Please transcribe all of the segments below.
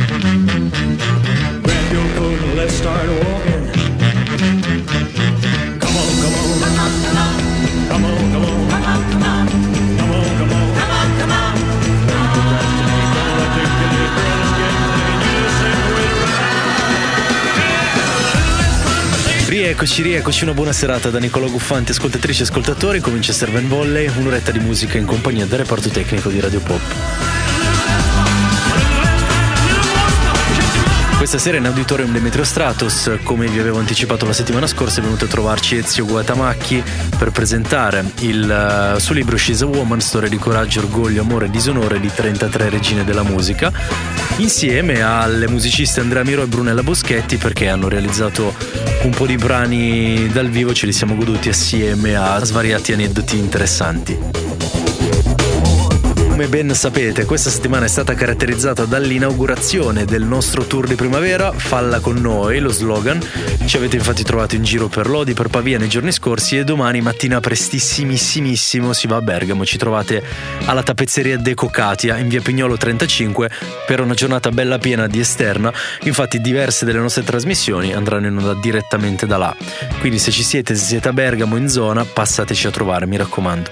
Grab your coat and let's start walking. Come on, come on, come on, come on, come on, come on, come on, come on, come on, come on, come on, come on. Don't procrastinate, don't articulate, girls get laid, you sing with Rieccoci, una buona serata da Nicolò Guffanti, ascoltatrici e ascoltatori. Comincia Serve Volley, un'oretta di musica in compagnia del reparto tecnico di Radio Pop. Questa sera in Auditorium Demetrio Stratos, come vi avevo anticipato la settimana scorsa, è venuto a trovarci Ezio Guatamacchi per presentare il suo libro She's a Woman, storia di coraggio, orgoglio, amore e disonore di 33 regine della musica, insieme alle musiciste Andrea Miro e Brunella Boschetti, perché hanno realizzato un po' di brani dal vivo, ce li siamo goduti assieme a svariati aneddoti interessanti. Come ben sapete, questa settimana è stata caratterizzata dall'inaugurazione del nostro tour di primavera Falla con noi, lo slogan. Ci avete infatti trovato in giro per Lodi, per Pavia nei giorni scorsi, e domani mattina prestissimissimo si va a Bergamo. Ci trovate alla tappezzeria Deco Katia in via Pignolo 35 per una giornata bella piena di esterna. Infatti diverse delle nostre trasmissioni andranno in onda direttamente da là, quindi se siete a Bergamo in zona, passateci a trovare, mi raccomando.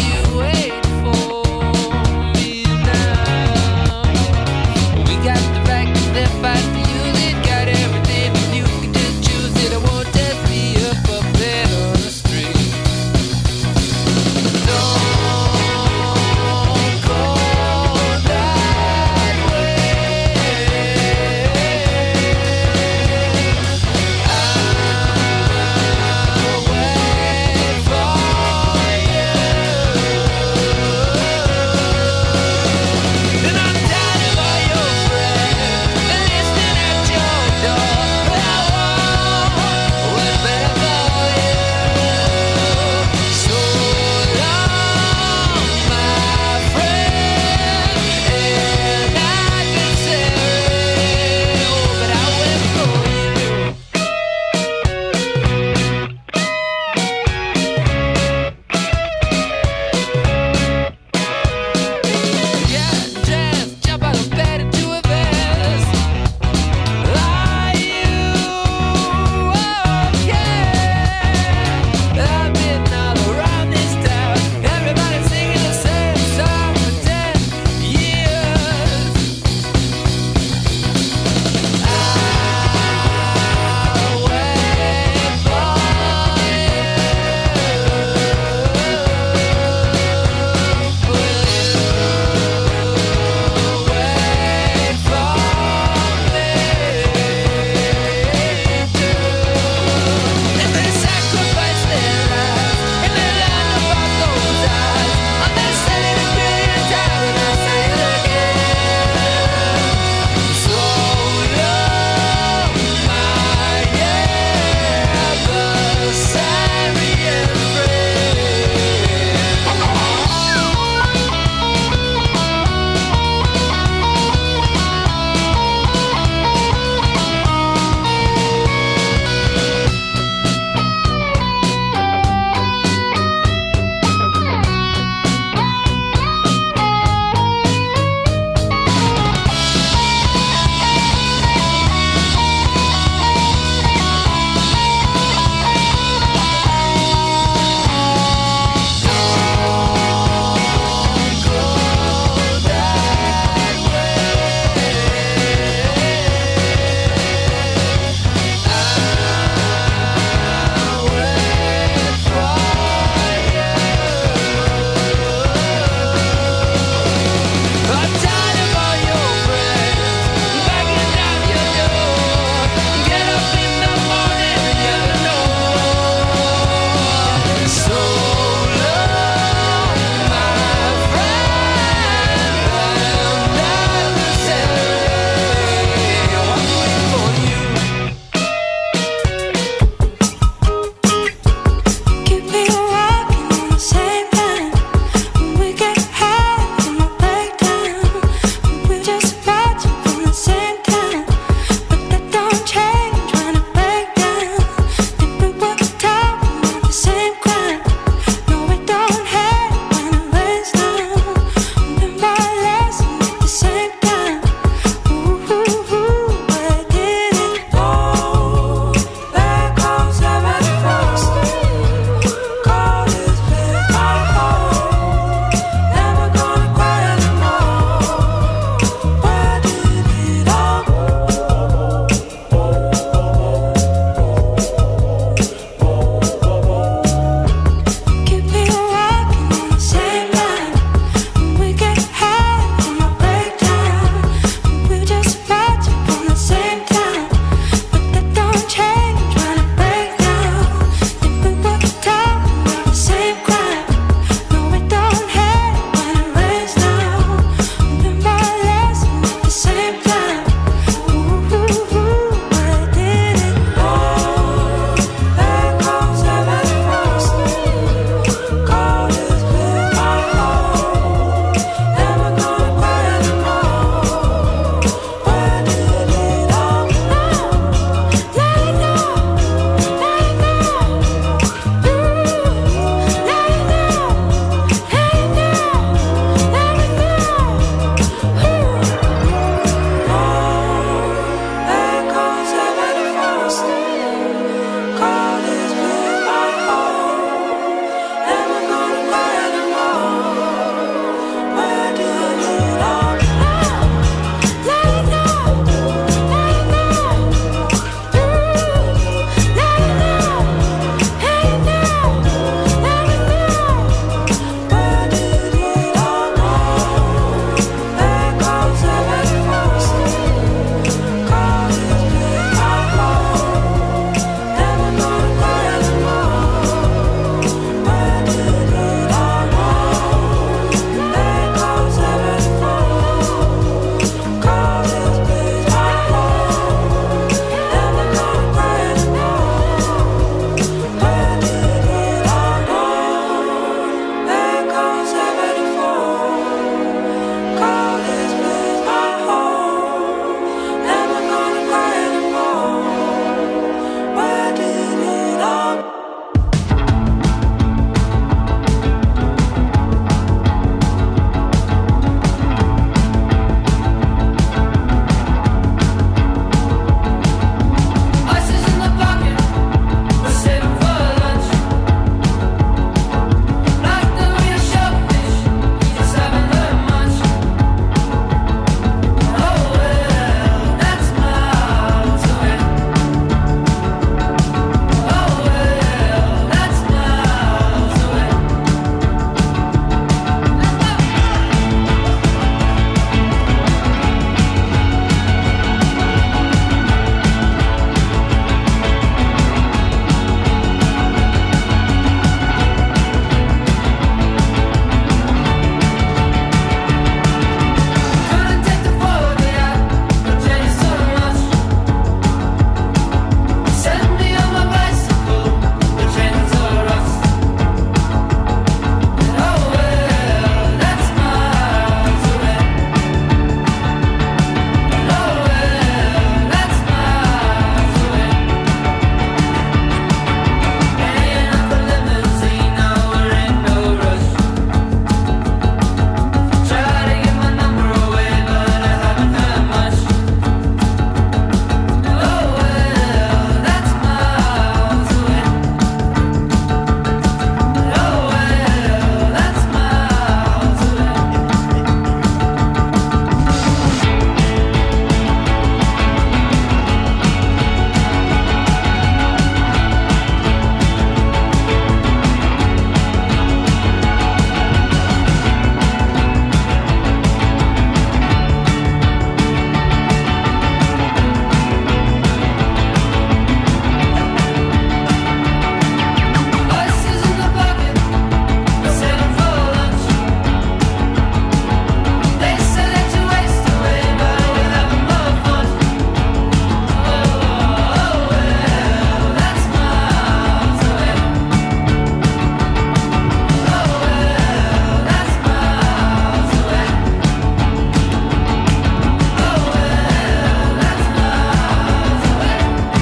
Got the right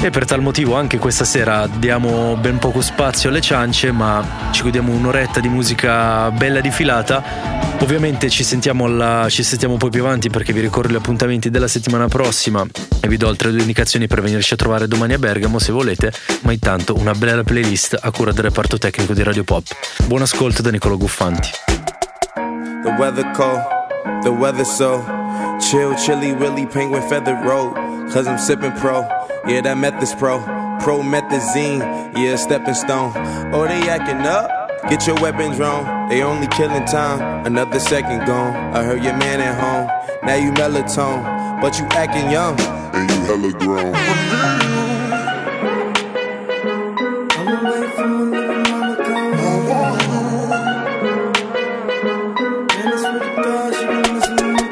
E per tal motivo anche questa sera diamo ben poco spazio alle ciance, ma ci godiamo un'oretta di musica bella di filata. Ovviamente ci sentiamo poi più avanti, perché vi ricordo gli appuntamenti della settimana prossima e vi do altre 2 indicazioni per venirci a trovare domani a Bergamo se volete, ma intanto una bella playlist a cura del reparto tecnico di Radio Pop. Buon ascolto da Nicolò Guffanti. The weather cold, the weather so chill, chilly, willy, penguin feathered road. Cause I'm sipping pro, yeah, that meth is promethazine, yeah, stepping stone. Oh, they acting up, get your weapons drawn. They only killing time, another second gone. I heard your man at home, now you melatonin, but you acting young, and you hella grown. I'm away from a little mama gone. And it's with the girl, she been listening to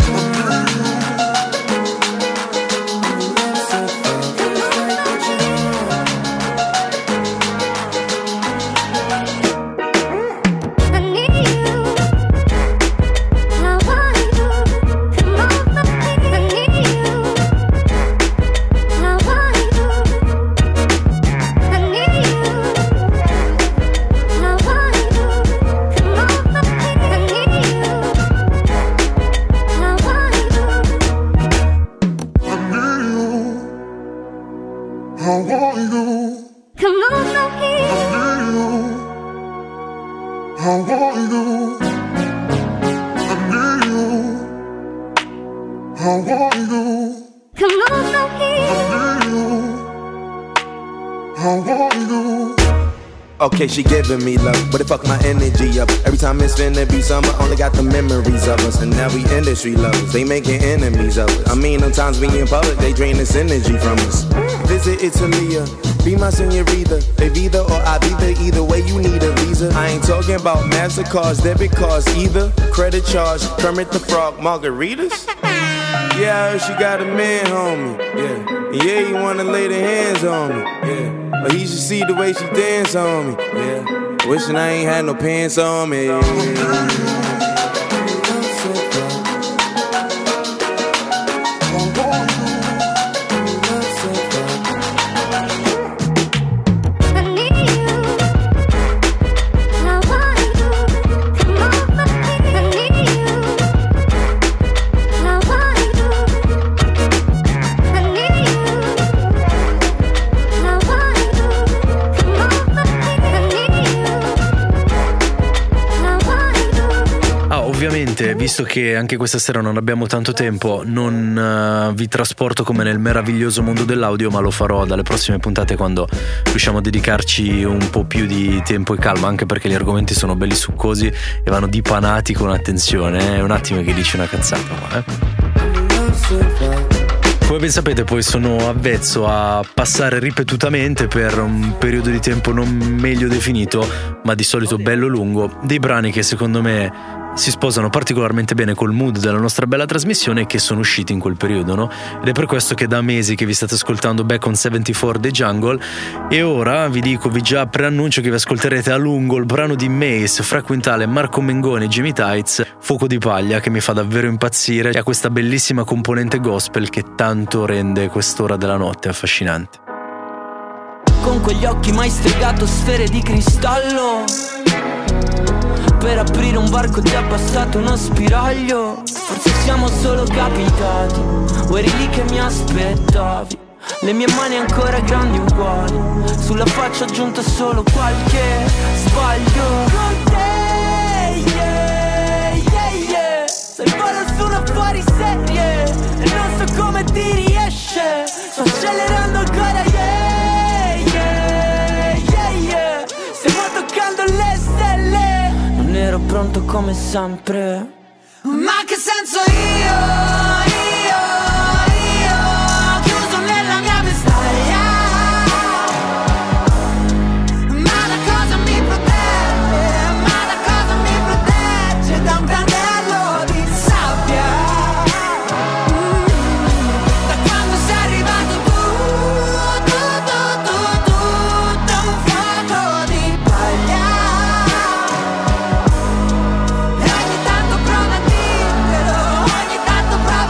Okay, she giving me love, but it fuck my energy up. Every time it's finna be summer, only got the memories of us. And now we industry lovers, they making enemies of us. I mean, sometimes we in public, they drain this energy from us. Visit Italia, be my senorita. Evita or Ibiza, either way you need a visa. I ain't talking about MasterCards, debit cards either. Credit charge, Kermit the Frog, margaritas. Yeah, I heard she got a man, homie. Yeah, yeah, you wanna lay the hands on me. Yeah. But he should see the way she dance on me, yeah. Wishing I ain't had no pants on me. Visto che anche questa sera non abbiamo tanto tempo, non vi trasporto come nel meraviglioso mondo dell'audio, ma lo farò dalle prossime puntate quando riusciamo a dedicarci un po' più di tempo e calma, anche perché gli argomenti sono belli succosi e vanno dipanati con attenzione. È un attimo che dici una cazzata, Come ben sapete, poi sono avvezzo a passare ripetutamente per un periodo di tempo non meglio definito, ma di solito bello lungo, dei brani che secondo me si sposano particolarmente bene col mood della nostra bella trasmissione e che sono usciti in quel periodo, no? Ed è per questo che da mesi che vi state ascoltando Back on 74 dei Jungle, e ora vi già preannuncio che vi ascolterete a lungo il brano di Mace, Fra Quintale, Marco Mengoni e Jimmy Tights, Fuoco di Paglia, che mi fa davvero impazzire e ha questa bellissima componente gospel che tanto rende quest'ora della notte affascinante. Con quegli occhi mai stregato sfere di cristallo, per aprire un varco ti ha passato uno spiraglio. Forse siamo solo capitati, o eri lì che mi aspettavi. Le mie mani ancora grandi uguali, sulla faccia aggiunto solo qualche sbaglio. Con te, yeah, yeah, yeah. Sei bello su una fuori serie e non so come ti riesce. Sto accelerando ancora, yeah, yeah, yeah, yeah. Stiamo toccando le stelle. Non ero pronto come sempre. Ma che senso chiuso nella mia vestaglia. Ma da cosa mi protegge da un brandello di sabbia. Da quando sei arrivato tu, da un fuoco di paglia. E ogni tanto provo a dirtelo, ogni tanto provo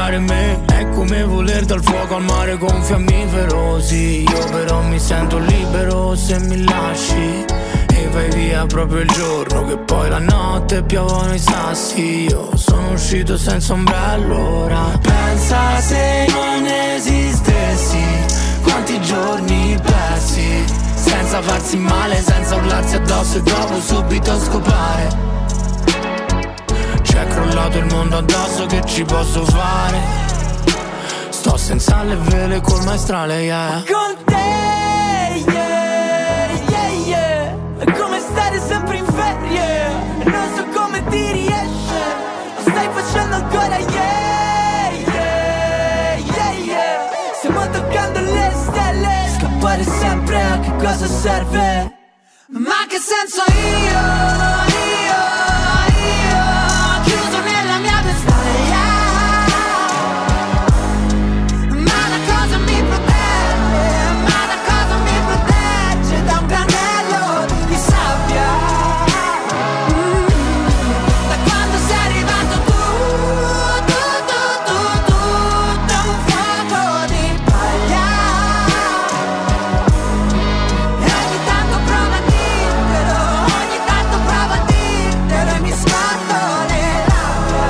toccare me è come voler dal fuoco al mare con un fiammifero. Sì, io però mi sento libero se mi lasci e vai via proprio il giorno che poi la notte piovono i sassi. Io sono uscito senza ombrello ora. Pensa se non esistessi, quanti giorni persi senza farsi male, senza urlarsi addosso e dopo subito scopare. C'è crollato il mondo addosso, che ci posso fare? Sto senza le vele col maestrale, yeah. Con te, yeah, yeah, yeah. È come stare sempre in ferie e non so come ti riesce. Lo stai facendo ancora, yeah, yeah, yeah, yeah. Stiamo toccando le stelle. Scappare sempre a che cosa serve? Ma che senso io chiuso nella mia vestaglia. Ma da cosa mi protegge da un granello di sabbia. Da quando sei arrivato tu, da un fuoco di paglia. E ogni tanto prova a dirtelo e mi scordo le labbra.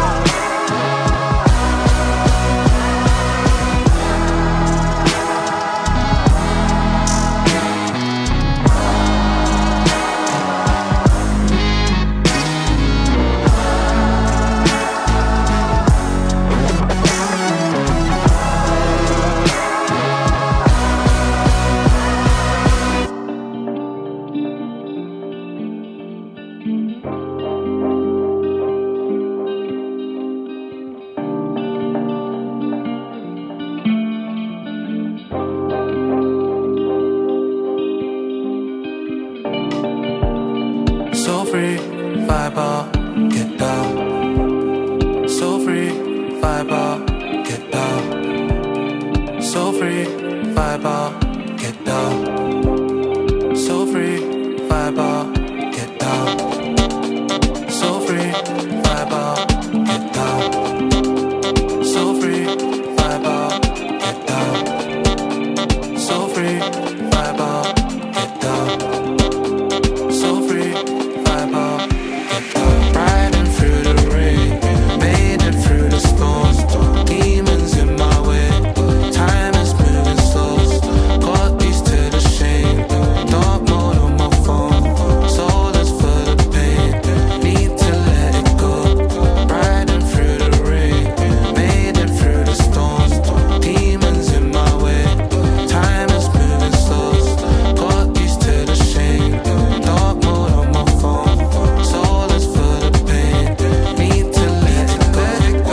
So free, vibe up, get down. So free, vibe up, get down. So free, vibe up, get down. So free, vibe up, get down. So free, vibe up, get down. So free, vibe up, get down. So free, vibe up, get down. So free, vibe up, get down. Riding through the rain, wading through the storms. Demons in my way, time is moving slow. Got used to the shame, dark mode on my phone. Soul is full of pain, need to let it go. Riding through the rain, wading through the storms. Demons in my way, time is moving slow. Got used to the shame, dark mode on my phone. Soul is full of pain, need to let it go.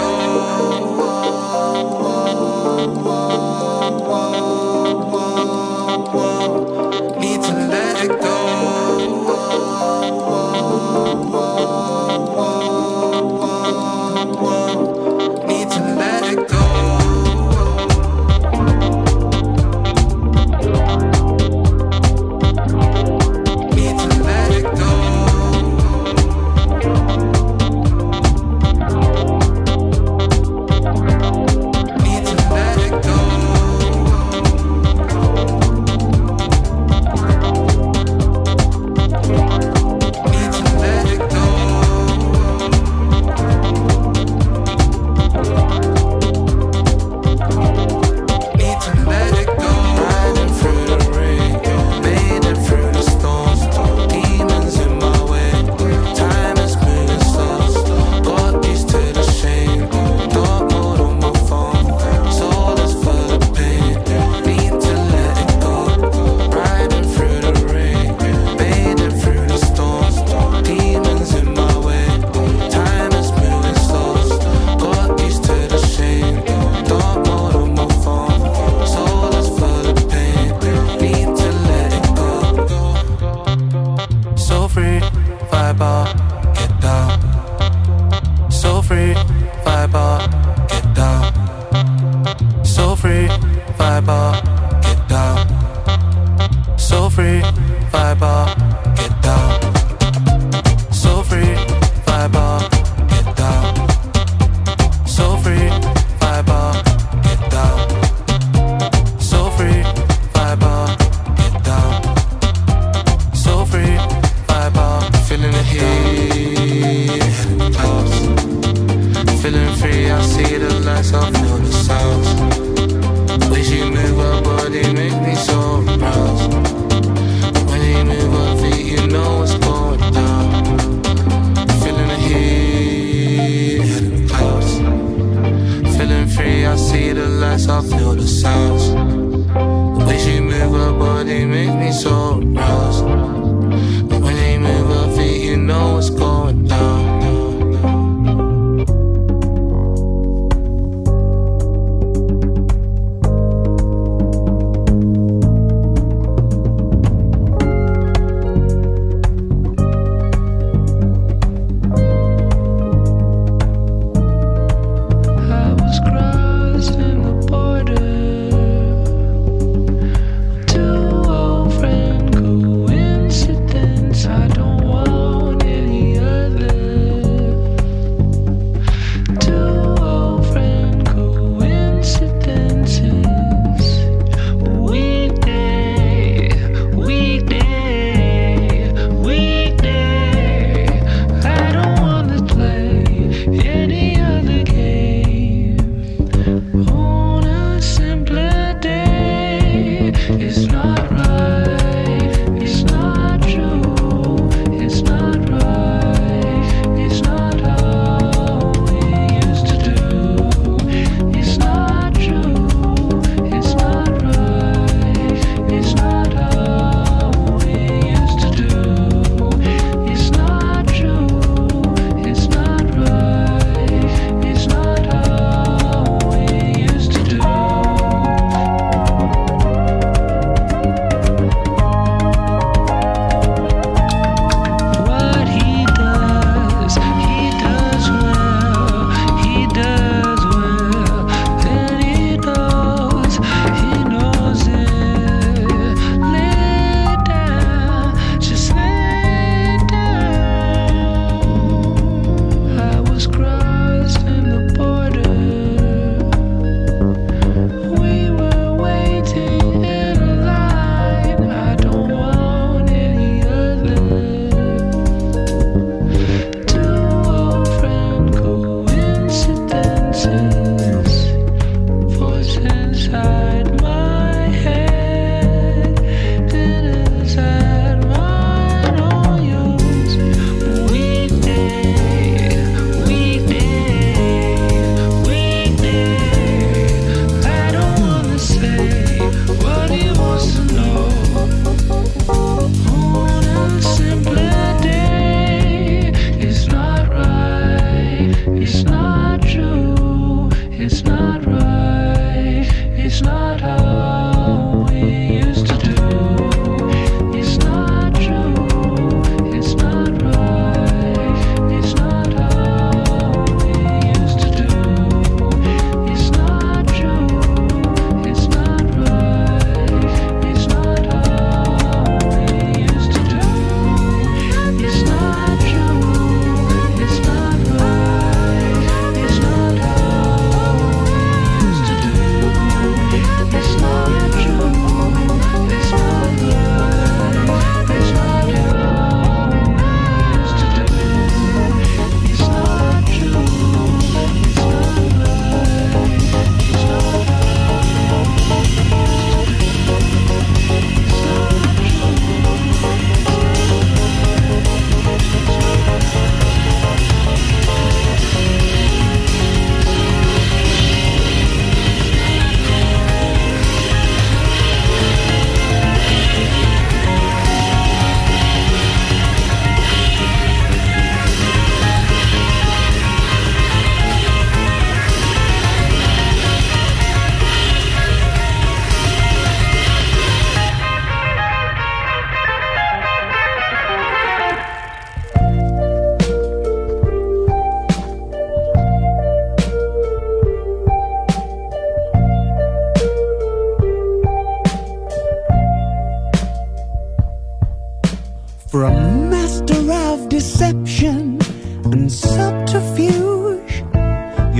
Need to let it go. Need to let it go. Need to let it go. Need to let it go. Need to let it go. Need to let it go. Riding through the rain, wading through the storms. Demons in my way, time is moving slow. Got used to the shame, dark mode on my phone. Soul is full of pain, need to let it go. Riding through the rain, wading through the storms. Demons in my way, time is moving slow. Got used to the shame, dark mode on my phone. Soul is full of pain, need to let it go. So free, vibe up, get down. So free, vibe up, get down. So free, vibe up, get down. So free, vibe up, get down. So free, vibe up, get down. So free, vibe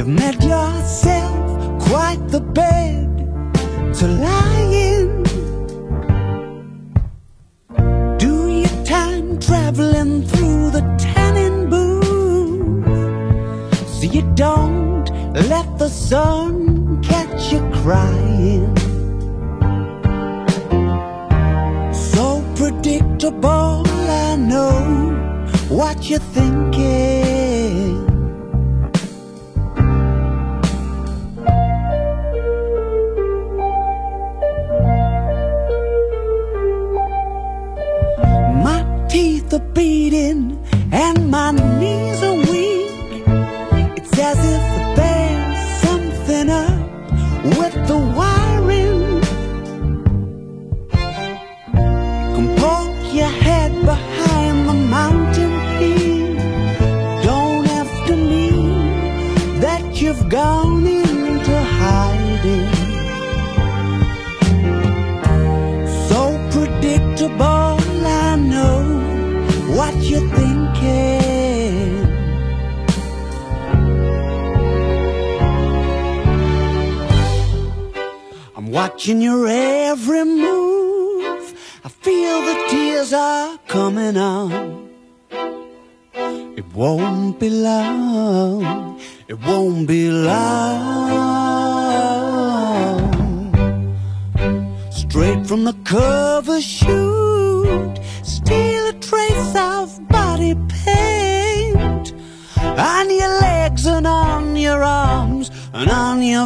You've made yourself quite the bed to lie in. Do your time traveling through the tanning booth, so you don't let the sun catch you crying. So predictable, I know what you're thinking. My teeth are beating and my knees are weak. It's as if there's something up with the wiring. Come poke your head behind the mountain peak. Don't have to mean that you've gone into hiding. So predictable, I know what you're thinking. I'm watching your every move. I feel the tears are coming on. It won't be long. It won't be long. Straight from the cover shoot, still a trace of body paint on your legs and on your arms and on your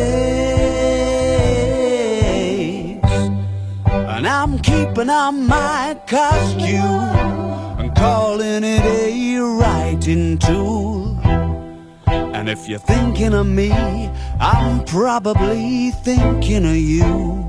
face. And I'm keeping on my costume and calling it a writing tool. And if you're thinking of me, I'm probably thinking of you.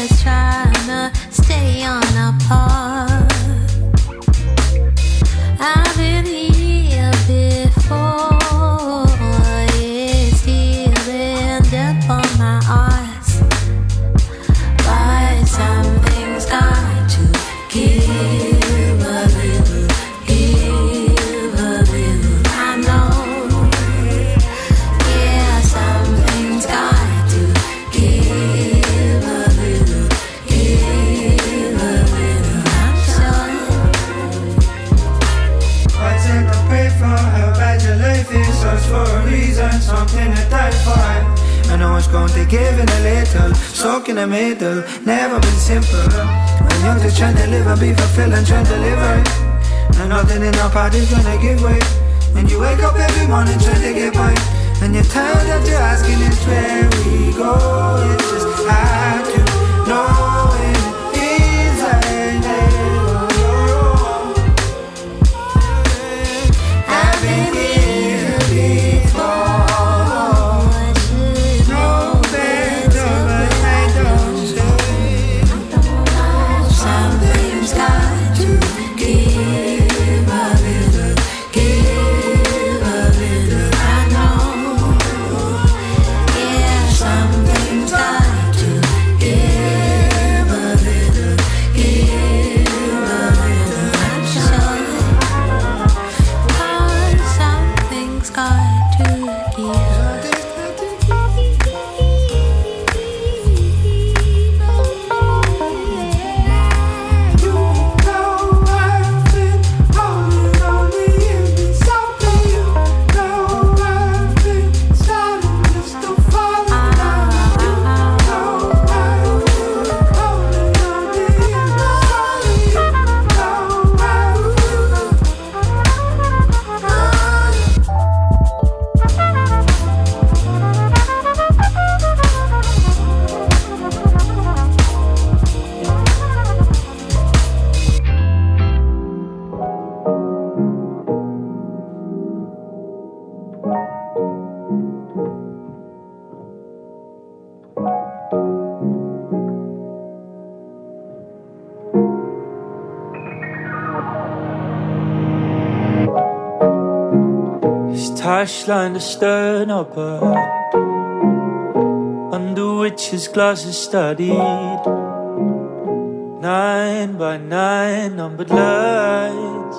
I it's going to give in a little. Soak in the middle, never been simple. When you're just trying to live and be fulfilled and trying to deliver. And nothing in our party's gonna give way. And you wake up every morning trying to get by. And you're tired after asking is where we go. It's just hard to know it feels like that. I've been here before. No better, but I don't say. Something's got to give a little, give a little. I know. Yeah, something's got to give a little, give a little. I'm sure. Something's got to give. Hash line to stern up under which his glasses studied 9 by 9 numbered lines.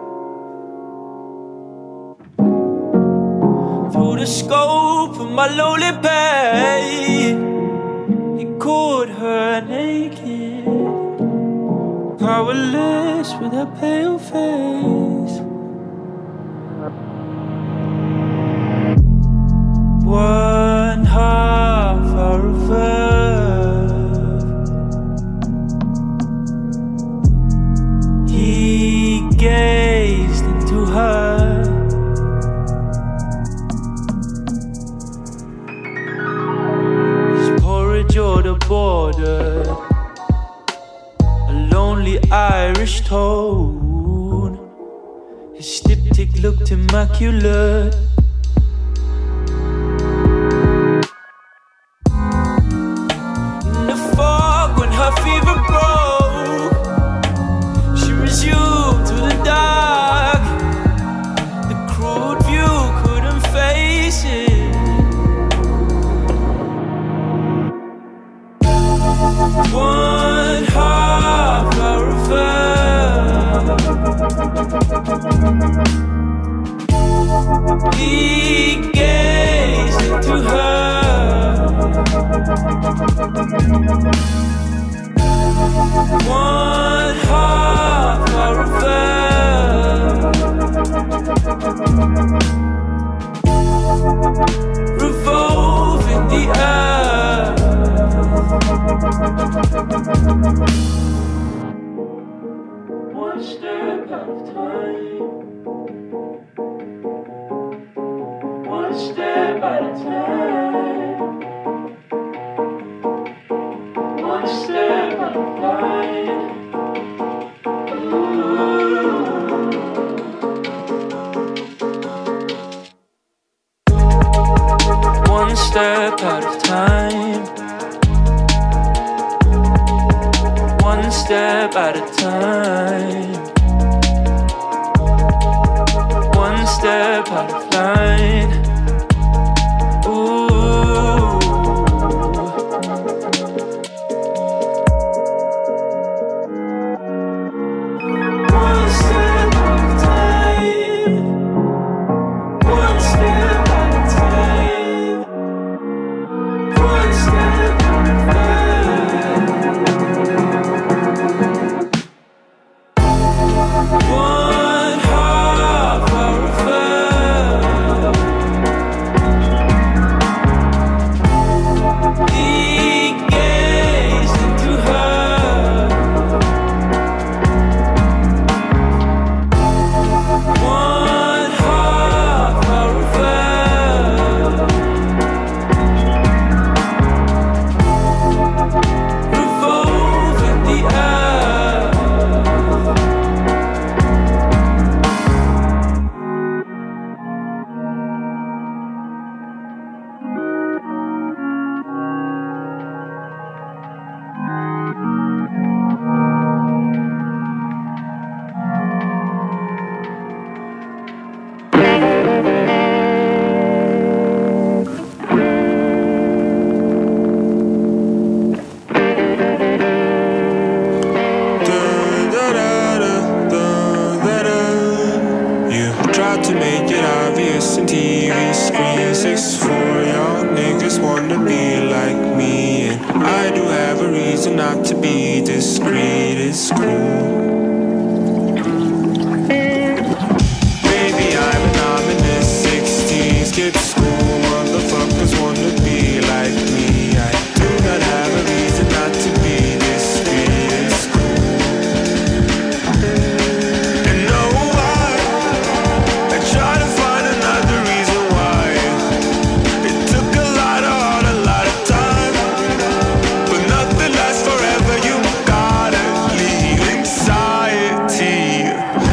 Through the scope of my lowly bay, he caught her naked, powerless with her pale face. One half hour of love, he gazed into her. His porridge order bordered a lonely Irish tone. His diptych looked immaculate. Her fever broke, she resumed to the dark. The crude view couldn't face it. One half hour of love, he gazed into her. One half hour of love, revolving the earth. One step at a time, one step at a time, one step at a time. One step at a time, one step at a time, one step out of line. Ooh. One step at a time, one step at a time, one step at a time. One half hour of love, reason not to be discreet. It's cool. Baby, I'm an ominous 60s kid school. Motherfuckers wanna be like me. I do not have a reason not to be discreet. It's cool. And no, I try to find another reason why. It took a lot of heart, a lot of time, but nothing lasts forever. You gotta leave anxiety.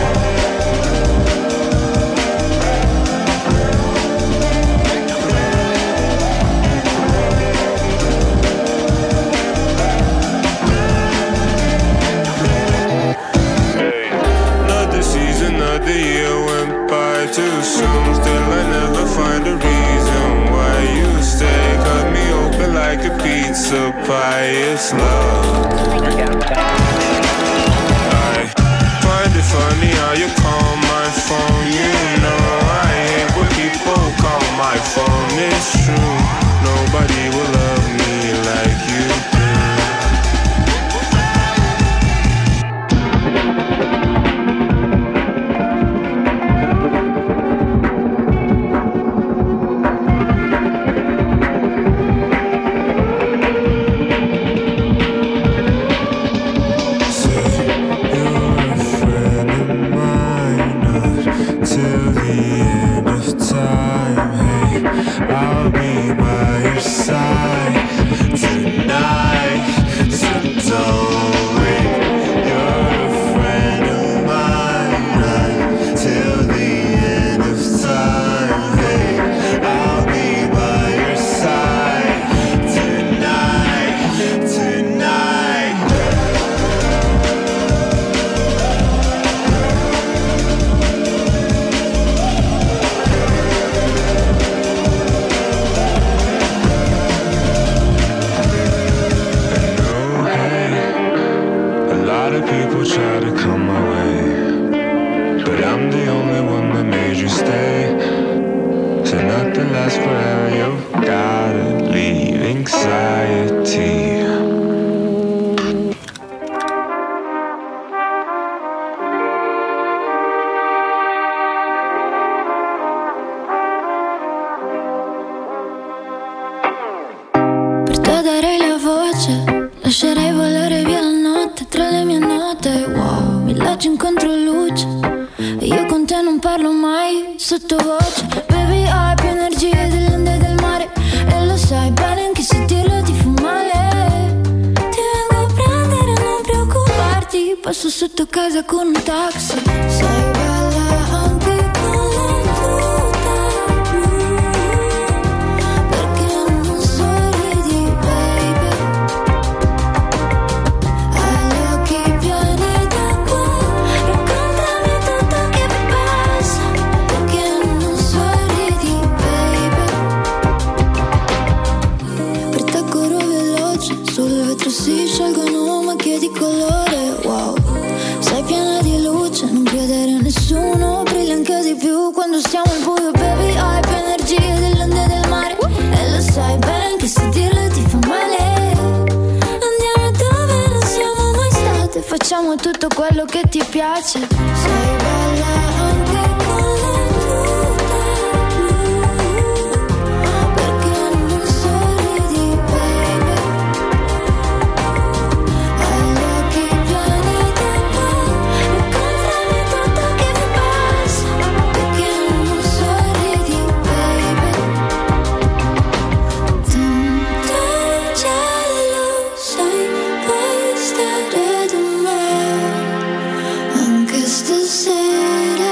Another season, another year went by too soon. Still I never find a reason why you stay. Cut me open like a pizza pie. It's love. I find it funny how you call my phone. You know I hate when people call my phone. It's true, nobody will love me like you do. Till the end of time, hey, I'll be by your side tonight. So don't wait, you're a friend of mine. Till the end of time, hey, I'll be by your side tonight, tonight. People try to come my way, but I'm the only one that made you stay. So nothing lasts forever, you gotta leave anxiety. Per te darei la voce, lascerei volare via la notte tra le mie note. Wow, mi leggi in controluce e io con te non parlo mai sottovoce. Baby, hai più energie delle onde del mare e lo sai bene anche se dirlo ti fa male. Ti vengo a prendere, non preoccuparti, passo sotto casa con un taxi. Sei bella anche con l'entuta blu, perché non sorridi, baby. Hai gli occhi pieni d'acqua, raccontami tutto che passa, perché non sorridi, baby. Per te corro veloce, sul vetro si sciolgono macchie di colore. Wow, sei piena di luce, non credere a nessuno, brilla anche di più quando stiamo al buio. Baby, hai più energie delle onde del mare e lo sai bene anche se dirlo ti fa male. Andiamo dove non siamo mai state, facciamo tutto quello che ti piace. Sei bella anche con l'entuta blu, perché non sorridi, baby. Hai gli occhi pieni d'acqua, raccontami tutto che passa, perché non sorridi, baby. Tanto giallo sei, puoi stare da me anche stasera.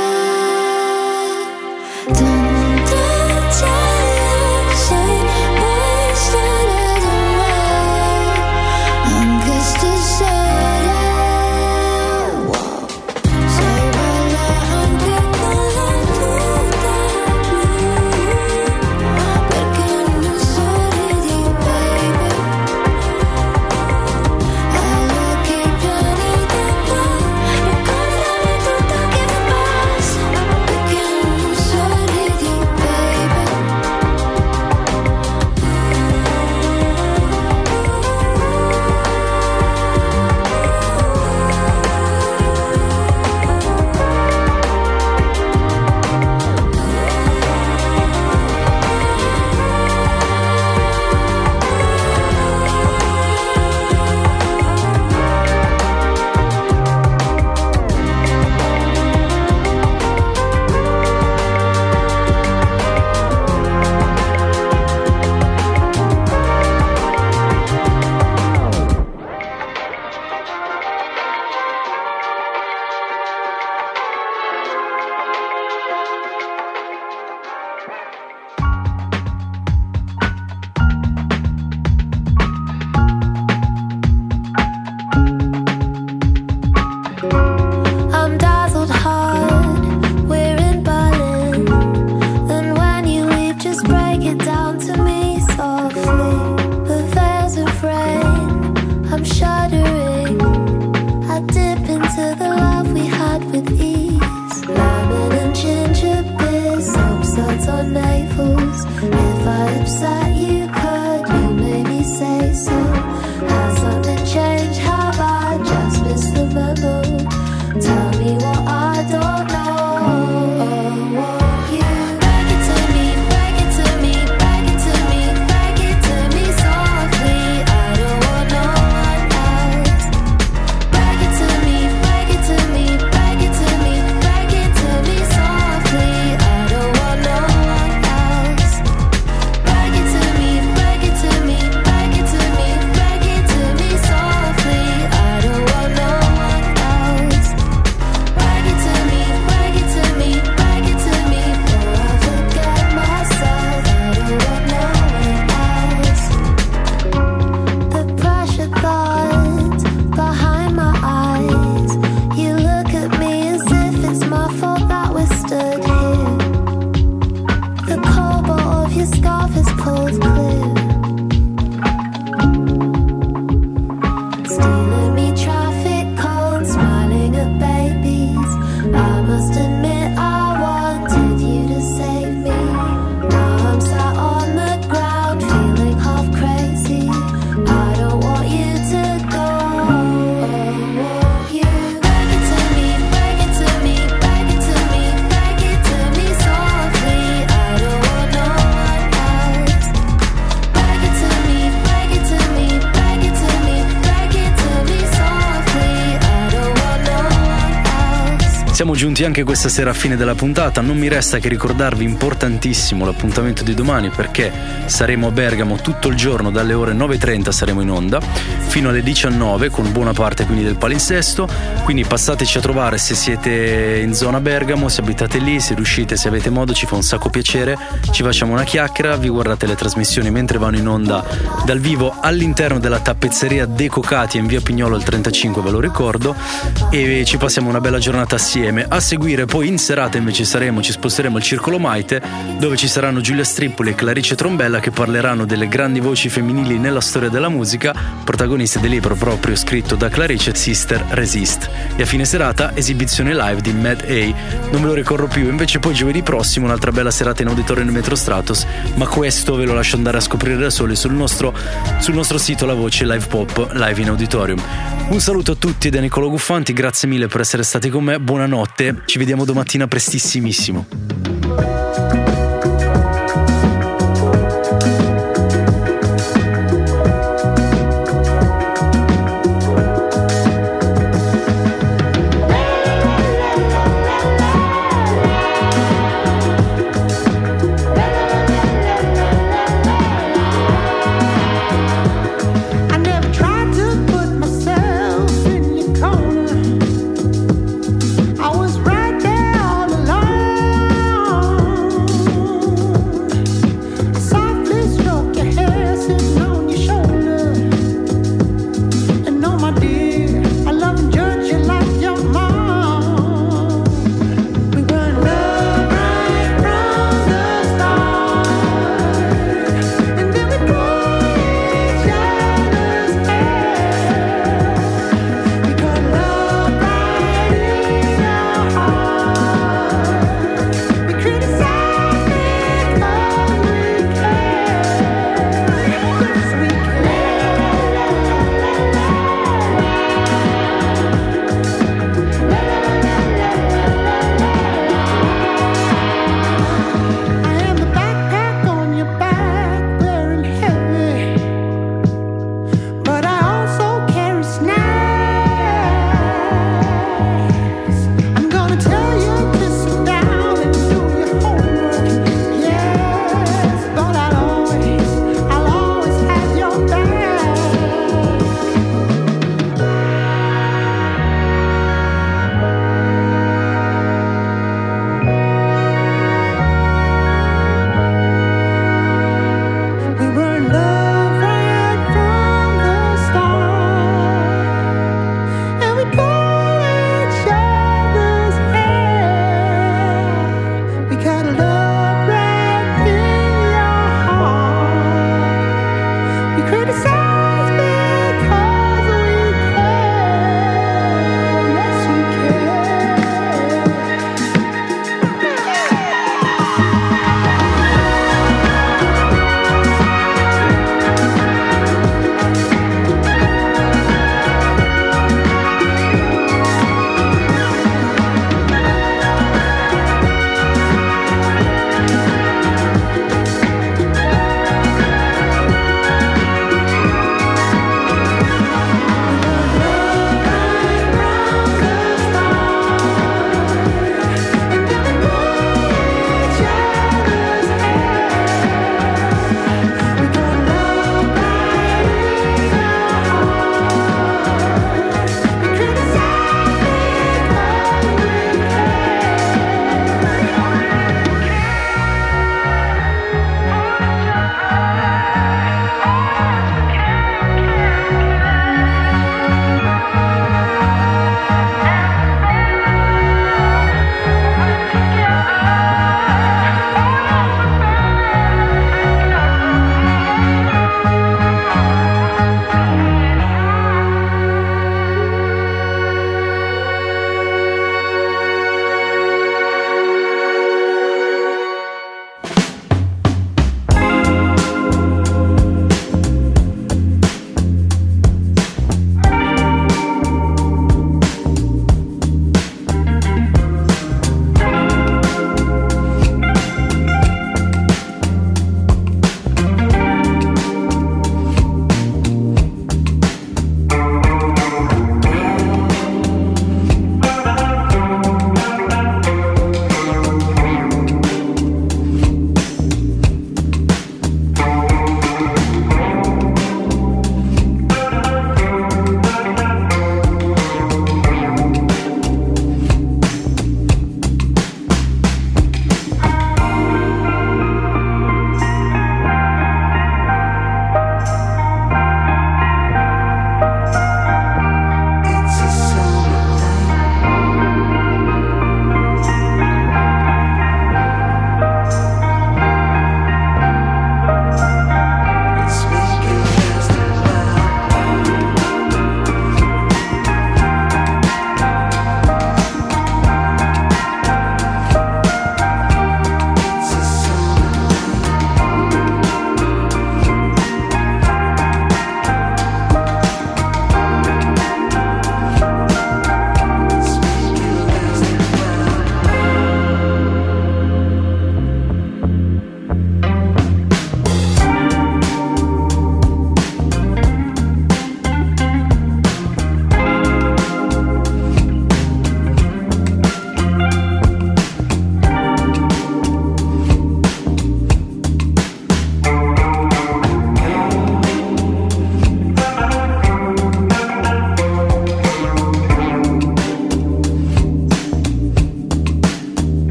Siamo giunti anche questa sera a fine della puntata, non mi resta che ricordarvi importantissimo l'appuntamento di domani, perché saremo a Bergamo tutto il giorno, dalle ore 9:30 saremo in onda fino alle 19 con buona parte quindi del palinsesto, quindi passateci a trovare se siete in zona Bergamo, se abitate lì, se riuscite, se avete modo, ci fa un sacco piacere, ci facciamo una chiacchiera, vi guardate le trasmissioni mentre vanno in onda dal vivo all'interno della tappezzeria Deco Katia in via Pignolo al 35, ve lo ricordo, e ci passiamo una bella giornata assieme. A seguire poi in serata invece ci sposteremo al Circolo Maite, dove ci saranno Giulia Strippoli e Clarice Trombella che parleranno delle grandi voci femminili nella storia della musica, protagoniste del libro proprio scritto da Clarice, Sister Resist. E a fine serata esibizione live di Mad A, non me lo ricordo più. Invece poi giovedì prossimo un'altra bella serata in auditorio nel Metro Stratos, ma questo ve lo lascio andare a scoprire da soli sul nostro sito La Voce Live Pop Live in Auditorium. Un saluto a tutti da Nicolò Guffanti, grazie mille per essere stati con me, buonanotte, ci vediamo domattina prestissimissimo. I was right there all along.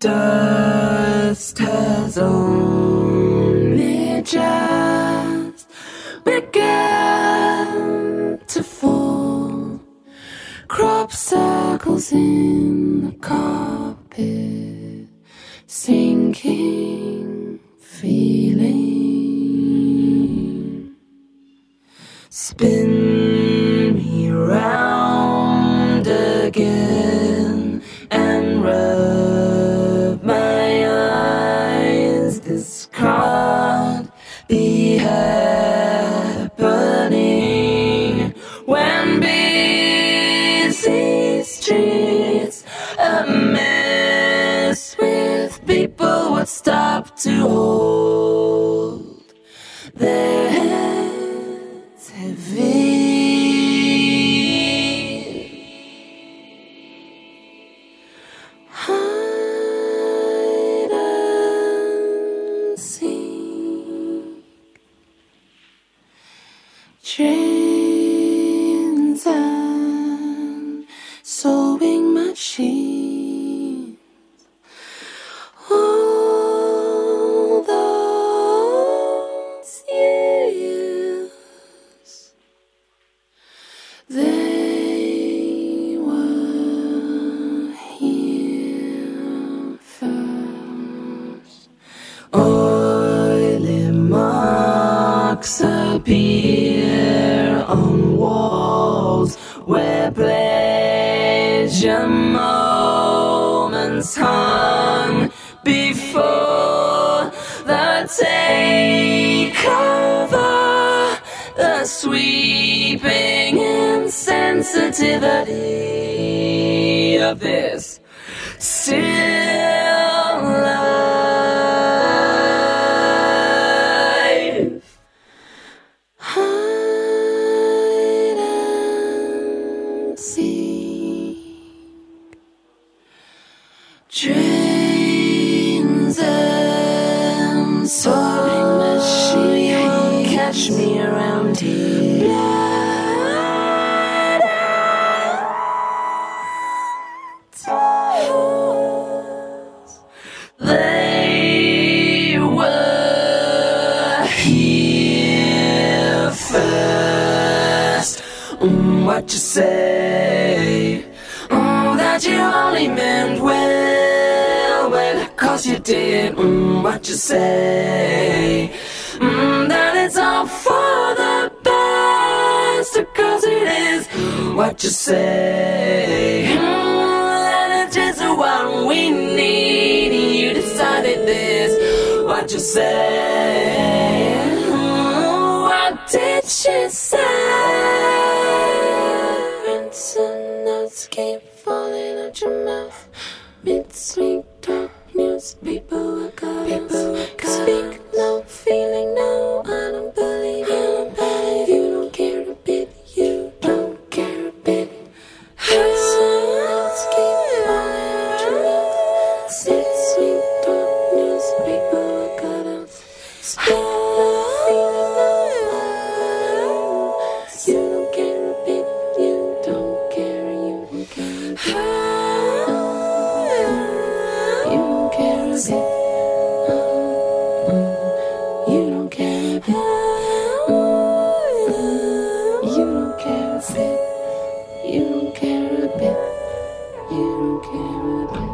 dust has only just begun to fall. Crop circles in the carpet, sinking feeling. Spin me round again and rub my eyes. This can't be happening when busy streets a mess with people would stop to hold their heads heavy. Hide and seek, trains and sewing machines. All those years, they were here first. Oily marks appear on walls where pleasure moments hung before the takeover, the sweeping insensitivity of this still life. Hide and seek, trains and soaring machines catch me around here. They were here first. What you say? That you only meant well, well, 'cause you did. What you say? That it's all for the best, 'cause it is. What you say? That it's just what we need. You decided this. What you say? What did she say? Rinse and notes keep falling out your mouth. Mid-sweet talk news, people are gods. Speak no, feeling no, I don't believe you. You don't care a bit, you don't care a bit. Rinse and notes keep falling out your mouth. Mid-sweet talk news, people are gods. Speak no, feeling no, you don't care a bit, you don't care, you don't care a bit. You don't care a bit. You don't care a bit. You don't care a bit. You don't care a bit. You don't care a bit.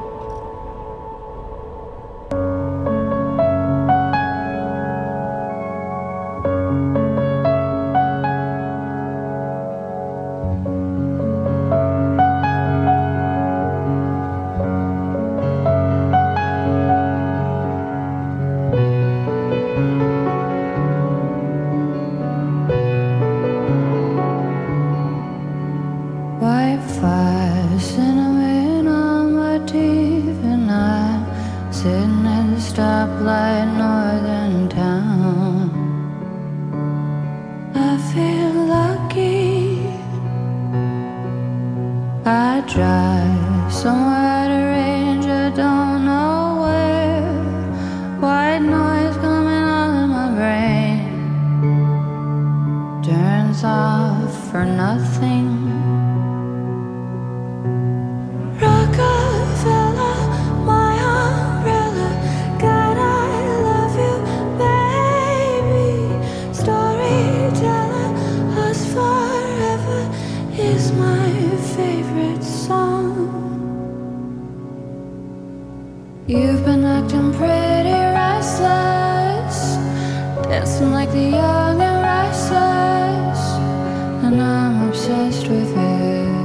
Wi-Fi, cinnamon on my TV, and I'm sitting at the stoplight, northern town. I feel lucky. I drive somewhere at a range, I don't know where. White noise coming all in my brain, turns off for nothing. Rockefeller, my heart. You've been acting pretty restless, dancing like the young and restless, and I'm obsessed with it.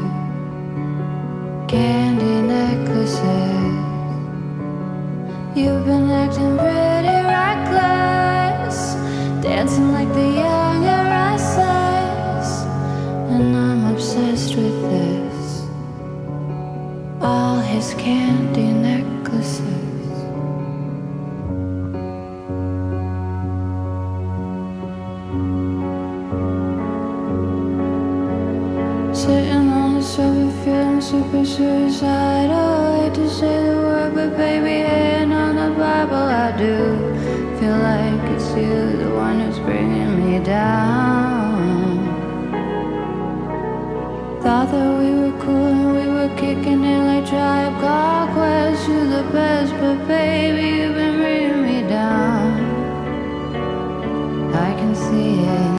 Candy necklaces. You've been acting pretty reckless, dancing like the young and restless, and I'm obsessed with this. All his candy necklaces. Sitting on the sofa feeling super suicidal. Hate to say the word, but baby, ain't on the Bible. I do feel like it's you, the one who's bringing me down. Thought that we were cool and we were kicking it like Tribe Called Quest. You're the best, but baby,